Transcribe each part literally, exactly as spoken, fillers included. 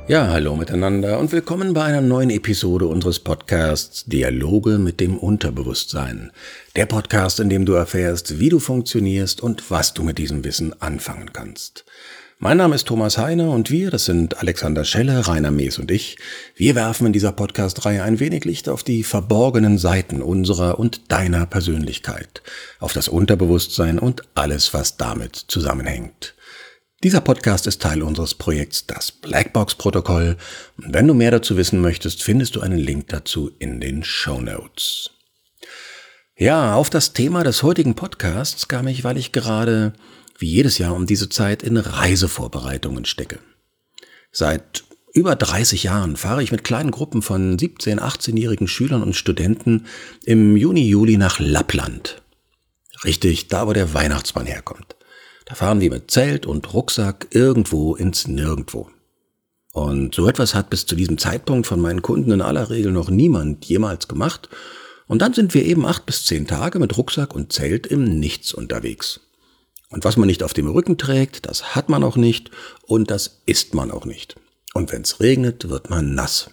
Ja, hallo miteinander und willkommen bei einer neuen Episode unseres Podcasts Dialoge mit dem Unterbewusstsein. Der Podcast, in dem du erfährst, wie du funktionierst und was du mit diesem Wissen anfangen kannst. Mein Name ist Thomas Heine und wir, das sind Alexander Schelle, Rainer Mees und ich, wir werfen in dieser Podcast-Reihe ein wenig Licht auf die verborgenen Seiten unserer und deiner Persönlichkeit, auf das Unterbewusstsein und alles, was damit zusammenhängt. Dieser Podcast ist Teil unseres Projekts Das Blackbox-Protokoll. Und wenn du mehr dazu wissen möchtest, findest du einen Link dazu in den Shownotes. Ja, auf das Thema des heutigen Podcasts kam ich, weil ich gerade, wie jedes Jahr um diese Zeit, in Reisevorbereitungen stecke. Seit über dreißig Jahren fahre ich mit kleinen Gruppen von siebzehn-, achtzehnjährigen Schülern und Studenten im Juni, Juli nach Lappland. Richtig, da wo der Weihnachtsmann herkommt. Da fahren wir mit Zelt und Rucksack irgendwo ins Nirgendwo. Und so etwas hat bis zu diesem Zeitpunkt von meinen Kunden in aller Regel noch niemand jemals gemacht. Und dann sind wir eben acht bis zehn Tage mit Rucksack und Zelt im Nichts unterwegs. Und was man nicht auf dem Rücken trägt, das hat man auch nicht und das isst man auch nicht. Und wenn es regnet, wird man nass.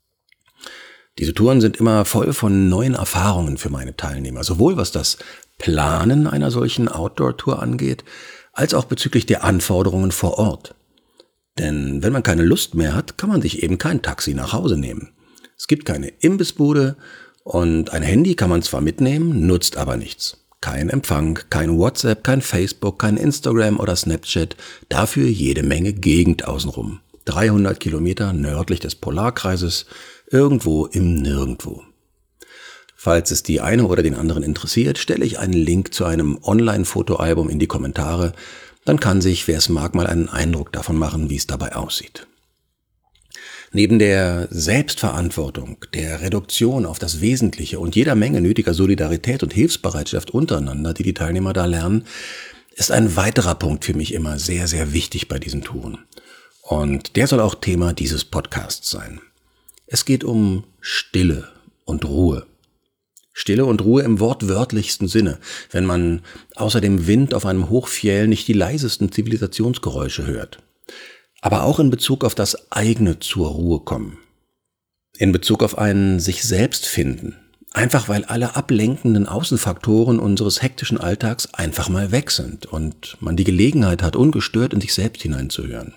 Diese Touren sind immer voll von neuen Erfahrungen für meine Teilnehmer, sowohl was das Planen einer solchen Outdoor-Tour angeht, als auch bezüglich der Anforderungen vor Ort. Denn wenn man keine Lust mehr hat, kann man sich eben kein Taxi nach Hause nehmen. Es gibt keine Imbissbude und ein Handy kann man zwar mitnehmen, nutzt aber nichts. Kein Empfang, kein WhatsApp, kein Facebook, kein Instagram oder Snapchat, dafür jede Menge Gegend außenrum. dreihundert Kilometer nördlich des Polarkreises, irgendwo im Nirgendwo. Falls es die eine oder den anderen interessiert, stelle ich einen Link zu einem Online-Fotoalbum in die Kommentare. Dann kann sich, wer es mag, mal einen Eindruck davon machen, wie es dabei aussieht. Neben der Selbstverantwortung, der Reduktion auf das Wesentliche und jeder Menge nötiger Solidarität und Hilfsbereitschaft untereinander, die die Teilnehmer da lernen, ist ein weiterer Punkt für mich immer sehr, sehr wichtig bei diesen Touren. Und der soll auch Thema dieses Podcasts sein. Es geht um Stille und Ruhe. Stille und Ruhe im wortwörtlichsten Sinne, wenn man außer dem Wind auf einem Hochfjell nicht die leisesten Zivilisationsgeräusche hört. Aber auch in Bezug auf das eigene zur Ruhe kommen. In Bezug auf ein sich selbst finden. Einfach weil alle ablenkenden Außenfaktoren unseres hektischen Alltags einfach mal weg sind und man die Gelegenheit hat, ungestört in sich selbst hineinzuhören.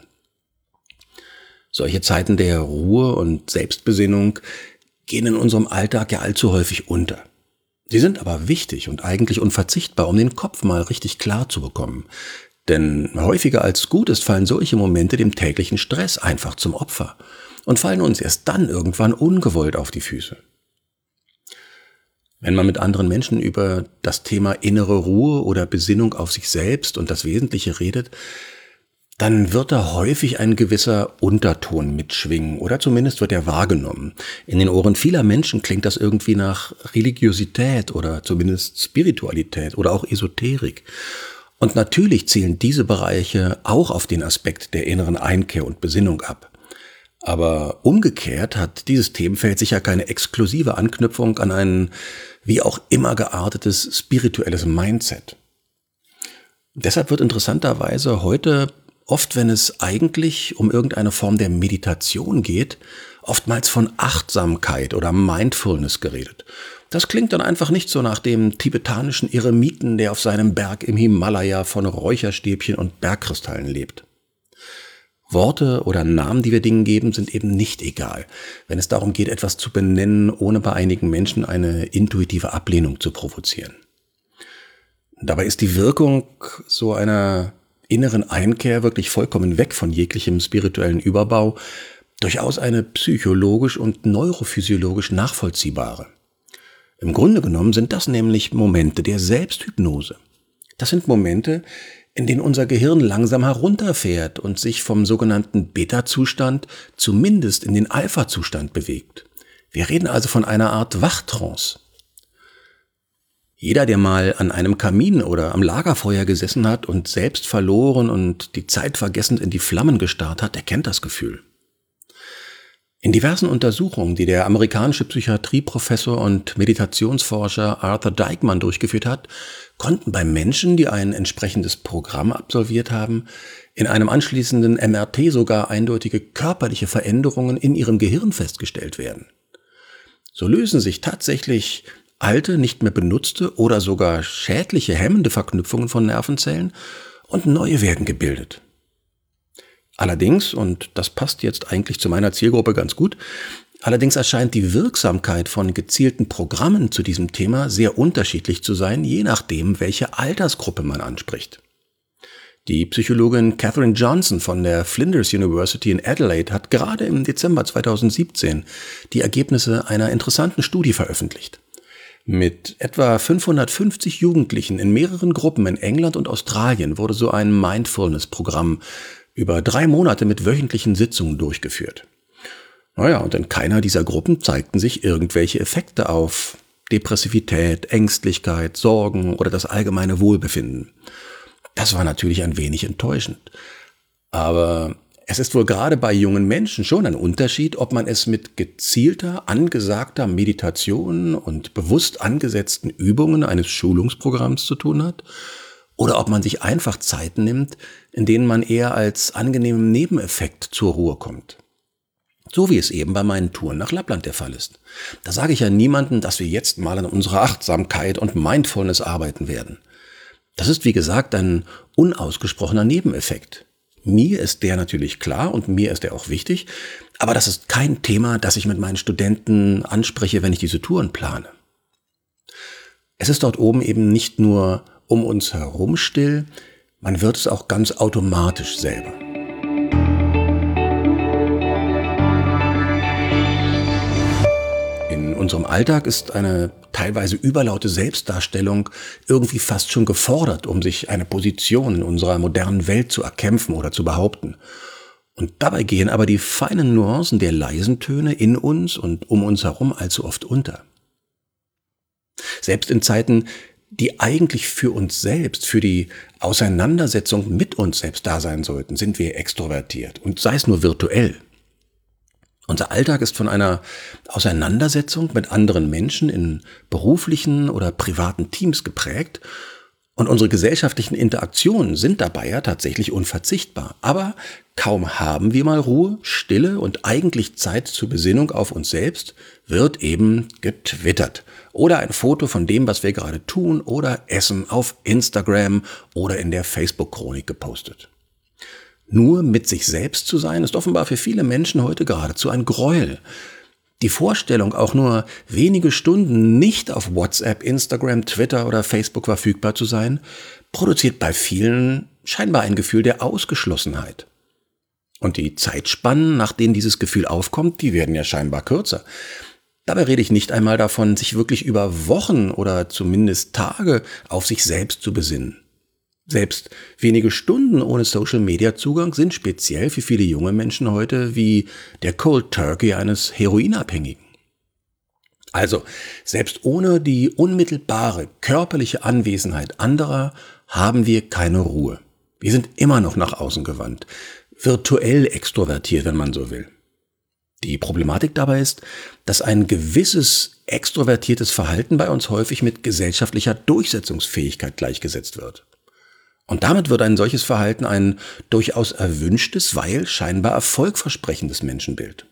Solche Zeiten der Ruhe und Selbstbesinnung gehen in unserem Alltag ja allzu häufig unter. Sie sind aber wichtig und eigentlich unverzichtbar, um den Kopf mal richtig klar zu bekommen. Denn häufiger als gut ist, fallen solche Momente dem täglichen Stress einfach zum Opfer und fallen uns erst dann irgendwann ungewollt auf die Füße. Wenn man mit anderen Menschen über das Thema innere Ruhe oder Besinnung auf sich selbst und das Wesentliche redet, dann wird da häufig ein gewisser Unterton mitschwingen oder zumindest wird er wahrgenommen. In den Ohren vieler Menschen klingt das irgendwie nach Religiosität oder zumindest Spiritualität oder auch Esoterik. Und natürlich zielen diese Bereiche auch auf den Aspekt der inneren Einkehr und Besinnung ab. Aber umgekehrt hat dieses Themenfeld sicher keine exklusive Anknüpfung an ein wie auch immer geartetes spirituelles Mindset. Deshalb wird interessanterweise heute oft, wenn es eigentlich um irgendeine Form der Meditation geht, oftmals von Achtsamkeit oder Mindfulness geredet. Das klingt dann einfach nicht so nach dem tibetanischen Eremiten, der auf seinem Berg im Himalaya von Räucherstäbchen und Bergkristallen lebt. Worte oder Namen, die wir Dingen geben, sind eben nicht egal, wenn es darum geht, etwas zu benennen, ohne bei einigen Menschen eine intuitive Ablehnung zu provozieren. Dabei ist die Wirkung so einer inneren Einkehr wirklich vollkommen weg von jeglichem spirituellen Überbau, durchaus eine psychologisch und neurophysiologisch nachvollziehbare. Im Grunde genommen sind das nämlich Momente der Selbsthypnose. Das sind Momente, in denen unser Gehirn langsam herunterfährt und sich vom sogenannten Beta-Zustand zumindest in den Alpha-Zustand bewegt. Wir reden also von einer Art Wachtrance. Jeder, der mal an einem Kamin oder am Lagerfeuer gesessen hat und selbst verloren und die Zeit vergessend in die Flammen gestarrt hat, der kennt das Gefühl. In diversen Untersuchungen, die der amerikanische Psychiatrieprofessor und Meditationsforscher Arthur Dijkman durchgeführt hat, konnten bei Menschen, die ein entsprechendes Programm absolviert haben, in einem anschließenden M R T sogar eindeutige körperliche Veränderungen in ihrem Gehirn festgestellt werden. So lösen sich tatsächlich alte, nicht mehr benutzte oder sogar schädliche hemmende Verknüpfungen von Nervenzellen und neue werden gebildet. Allerdings, und das passt jetzt eigentlich zu meiner Zielgruppe ganz gut, allerdings erscheint die Wirksamkeit von gezielten Programmen zu diesem Thema sehr unterschiedlich zu sein, je nachdem, welche Altersgruppe man anspricht. Die Psychologin Katherine Johnson von der Flinders University in Adelaide hat gerade im Dezember zweitausendsiebzehn die Ergebnisse einer interessanten Studie veröffentlicht. Mit etwa fünfhundertfünfzig Jugendlichen in mehreren Gruppen in England und Australien wurde so ein Mindfulness-Programm über drei Monate mit wöchentlichen Sitzungen durchgeführt. Naja, und in keiner dieser Gruppen zeigten sich irgendwelche Effekte auf Depressivität, Ängstlichkeit, Sorgen oder das allgemeine Wohlbefinden. Das war natürlich ein wenig enttäuschend. Aber es ist wohl gerade bei jungen Menschen schon ein Unterschied, ob man es mit gezielter, angesagter Meditation und bewusst angesetzten Übungen eines Schulungsprogramms zu tun hat, oder ob man sich einfach Zeiten nimmt, in denen man eher als angenehmen Nebeneffekt zur Ruhe kommt. So wie es eben bei meinen Touren nach Lappland der Fall ist. Da sage ich ja niemandem, dass wir jetzt mal an unserer Achtsamkeit und Mindfulness arbeiten werden. Das ist wie gesagt ein unausgesprochener Nebeneffekt. Mir ist der natürlich klar und mir ist der auch wichtig, aber das ist kein Thema, das ich mit meinen Studenten anspreche, wenn ich diese Touren plane. Es ist dort oben eben nicht nur um uns herum still, man wird es auch ganz automatisch selber. In unserem Alltag ist eine teilweise überlaute Selbstdarstellung irgendwie fast schon gefordert, um sich eine Position in unserer modernen Welt zu erkämpfen oder zu behaupten. Und dabei gehen aber die feinen Nuancen der leisen Töne in uns und um uns herum allzu oft unter. Selbst in Zeiten, die eigentlich für uns selbst, für die Auseinandersetzung mit uns selbst da sein sollten, sind wir extrovertiert und sei es nur virtuell. Unser Alltag ist von einer Auseinandersetzung mit anderen Menschen in beruflichen oder privaten Teams geprägt und unsere gesellschaftlichen Interaktionen sind dabei ja tatsächlich unverzichtbar. Aber kaum haben wir mal Ruhe, Stille und eigentlich Zeit zur Besinnung auf uns selbst, wird eben getwittert. Oder ein Foto von dem, was wir gerade tun oder essen, auf Instagram oder in der Facebook-Chronik gepostet. Nur mit sich selbst zu sein, ist offenbar für viele Menschen heute geradezu ein Gräuel. Die Vorstellung, auch nur wenige Stunden nicht auf WhatsApp, Instagram, Twitter oder Facebook verfügbar zu sein, produziert bei vielen scheinbar ein Gefühl der Ausgeschlossenheit. Und die Zeitspannen, nach denen dieses Gefühl aufkommt, die werden ja scheinbar kürzer. Dabei rede ich nicht einmal davon, sich wirklich über Wochen oder zumindest Tage auf sich selbst zu besinnen. Selbst wenige Stunden ohne Social-Media-Zugang sind speziell für viele junge Menschen heute wie der Cold Turkey eines Heroinabhängigen. Also, selbst ohne die unmittelbare körperliche Anwesenheit anderer haben wir keine Ruhe. Wir sind immer noch nach außen gewandt, virtuell extrovertiert, wenn man so will. Die Problematik dabei ist, dass ein gewisses extrovertiertes Verhalten bei uns häufig mit gesellschaftlicher Durchsetzungsfähigkeit gleichgesetzt wird. Und damit wird ein solches Verhalten ein durchaus erwünschtes, weil scheinbar erfolgversprechendes Menschenbild.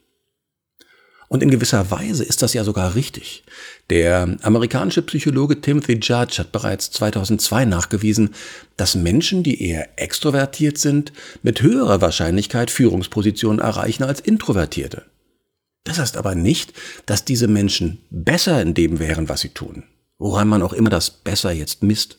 Und in gewisser Weise ist das ja sogar richtig. Der amerikanische Psychologe Timothy Judge hat bereits zweitausendzwei nachgewiesen, dass Menschen, die eher extrovertiert sind, mit höherer Wahrscheinlichkeit Führungspositionen erreichen als Introvertierte. Das heißt aber nicht, dass diese Menschen besser in dem wären, was sie tun. Woran man auch immer das besser jetzt misst.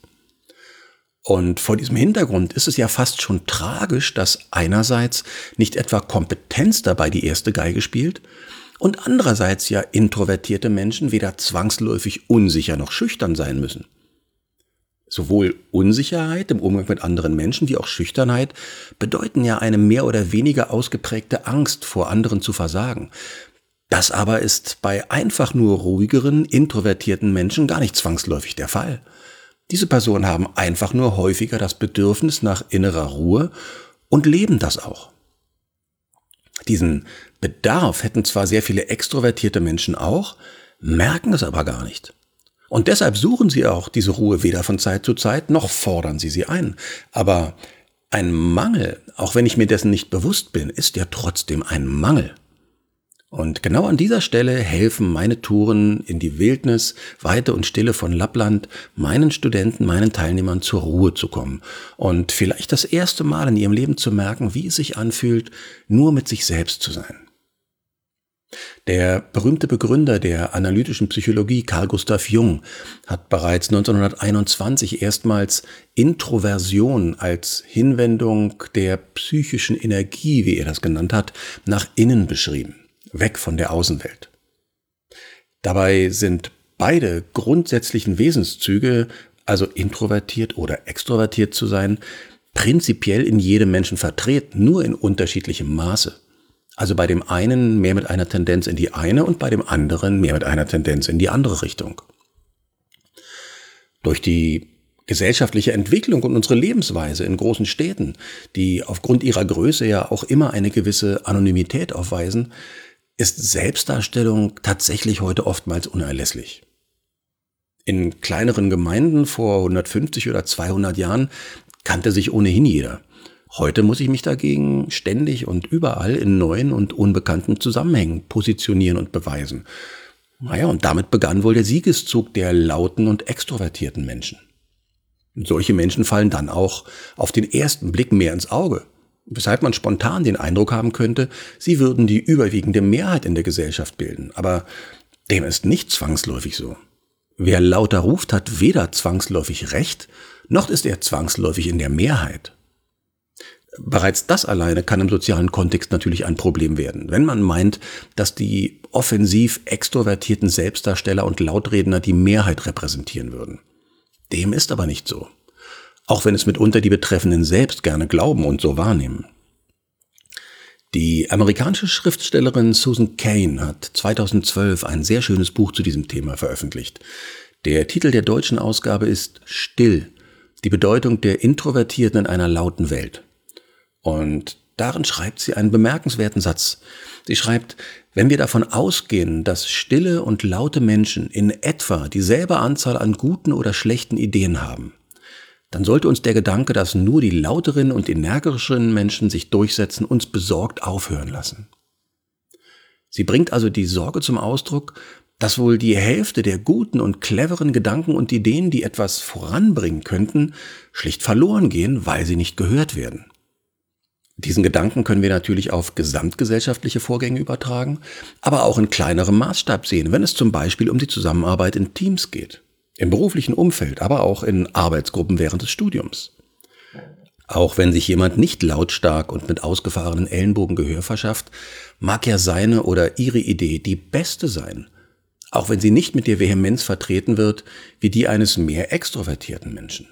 Und vor diesem Hintergrund ist es ja fast schon tragisch, dass einerseits nicht etwa Kompetenz dabei die erste Geige spielt und andererseits ja introvertierte Menschen weder zwangsläufig unsicher noch schüchtern sein müssen. Sowohl Unsicherheit im Umgang mit anderen Menschen wie auch Schüchternheit bedeuten ja eine mehr oder weniger ausgeprägte Angst vor anderen zu versagen. Das aber ist bei einfach nur ruhigeren, introvertierten Menschen gar nicht zwangsläufig der Fall. Diese Personen haben einfach nur häufiger das Bedürfnis nach innerer Ruhe und leben das auch. Diesen Bedarf hätten zwar sehr viele extrovertierte Menschen auch, merken es aber gar nicht. Und deshalb suchen sie auch diese Ruhe weder von Zeit zu Zeit, noch fordern sie sie ein. Aber ein Mangel, auch wenn ich mir dessen nicht bewusst bin, ist ja trotzdem ein Mangel. Und genau an dieser Stelle helfen meine Touren in die Wildnis, Weite und Stille von Lappland meinen Studenten, meinen Teilnehmern zur Ruhe zu kommen und vielleicht das erste Mal in ihrem Leben zu merken, wie es sich anfühlt, nur mit sich selbst zu sein. Der berühmte Begründer der analytischen Psychologie, Carl Gustav Jung, hat bereits neunzehnhunderteinundzwanzig erstmals Introversion als Hinwendung der psychischen Energie, wie er das genannt hat, nach innen beschrieben, weg von der Außenwelt. Dabei sind beide grundsätzlichen Wesenszüge, also introvertiert oder extrovertiert zu sein, prinzipiell in jedem Menschen vertreten, nur in unterschiedlichem Maße. Also bei dem einen mehr mit einer Tendenz in die eine und bei dem anderen mehr mit einer Tendenz in die andere Richtung. Durch die gesellschaftliche Entwicklung und unsere Lebensweise in großen Städten, die aufgrund ihrer Größe ja auch immer eine gewisse Anonymität aufweisen, ist Selbstdarstellung tatsächlich heute oftmals unerlässlich. In kleineren Gemeinden vor hundertfünfzig oder zweihundert Jahren kannte sich ohnehin jeder. Heute muss ich mich dagegen ständig und überall in neuen und unbekannten Zusammenhängen positionieren und beweisen. Naja, und damit begann wohl der Siegeszug der lauten und extrovertierten Menschen. Und solche Menschen fallen dann auch auf den ersten Blick mehr ins Auge, weshalb man spontan den Eindruck haben könnte, sie würden die überwiegende Mehrheit in der Gesellschaft bilden. Aber dem ist nicht zwangsläufig so. Wer lauter ruft, hat weder zwangsläufig Recht, noch ist er zwangsläufig in der Mehrheit. Bereits das alleine kann im sozialen Kontext natürlich ein Problem werden, wenn man meint, dass die offensiv extrovertierten Selbstdarsteller und Lautredner die Mehrheit repräsentieren würden. Dem ist aber nicht so. Auch wenn es mitunter die Betreffenden selbst gerne glauben und so wahrnehmen. Die amerikanische Schriftstellerin Susan Cain hat zweitausendzwölf ein sehr schönes Buch zu diesem Thema veröffentlicht. Der Titel der deutschen Ausgabe ist Still, die Bedeutung der Introvertierten in einer lauten Welt. Und darin schreibt sie einen bemerkenswerten Satz. Sie schreibt, wenn wir davon ausgehen, dass stille und laute Menschen in etwa dieselbe Anzahl an guten oder schlechten Ideen haben, dann sollte uns der Gedanke, dass nur die lauteren und energischeren Menschen sich durchsetzen, uns besorgt aufhören lassen. Sie bringt also die Sorge zum Ausdruck, dass wohl die Hälfte der guten und cleveren Gedanken und Ideen, die etwas voranbringen könnten, schlicht verloren gehen, weil sie nicht gehört werden. Diesen Gedanken können wir natürlich auf gesamtgesellschaftliche Vorgänge übertragen, aber auch in kleinerem Maßstab sehen, wenn es zum Beispiel um die Zusammenarbeit in Teams geht, im beruflichen Umfeld, aber auch in Arbeitsgruppen während des Studiums. Auch wenn sich jemand nicht lautstark und mit ausgefahrenen Ellenbogen Gehör verschafft, mag ja seine oder ihre Idee die beste sein, auch wenn sie nicht mit der Vehemenz vertreten wird wie die eines mehr extrovertierten Menschen.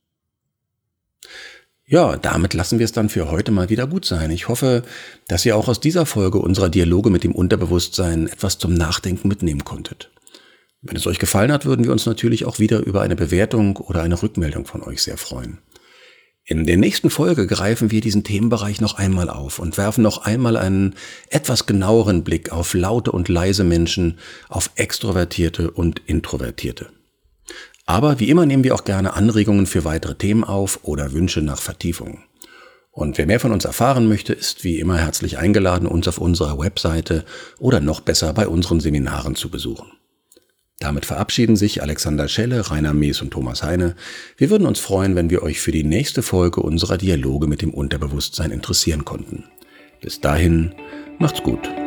Ja, damit lassen wir es dann für heute mal wieder gut sein. Ich hoffe, dass ihr auch aus dieser Folge unserer Dialoge mit dem Unterbewusstsein etwas zum Nachdenken mitnehmen konntet. Wenn es euch gefallen hat, würden wir uns natürlich auch wieder über eine Bewertung oder eine Rückmeldung von euch sehr freuen. In der nächsten Folge greifen wir diesen Themenbereich noch einmal auf und werfen noch einmal einen etwas genaueren Blick auf laute und leise Menschen, auf Extrovertierte und Introvertierte. Aber wie immer nehmen wir auch gerne Anregungen für weitere Themen auf oder Wünsche nach Vertiefungen. Und wer mehr von uns erfahren möchte, ist wie immer herzlich eingeladen, uns auf unserer Webseite oder noch besser bei unseren Seminaren zu besuchen. Damit verabschieden sich Alexander Schelle, Rainer Mees und Thomas Heine. Wir würden uns freuen, wenn wir euch für die nächste Folge unserer Dialoge mit dem Unterbewusstsein interessieren konnten. Bis dahin, macht's gut.